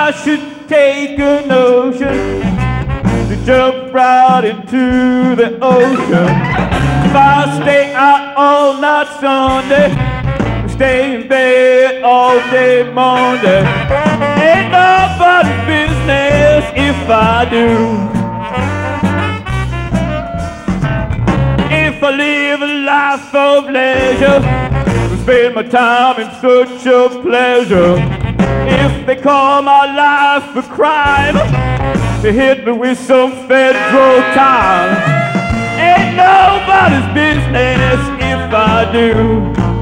I should take a notion to jump right into the ocean. If I stay out all night Sunday, stay in bed all day Monday, ain't nobody's business if I do. If I live a life of leisure, spend my time in such a pleasure. If they call my life a crime, they hit me with some federal time. Ain't nobody's business if I do.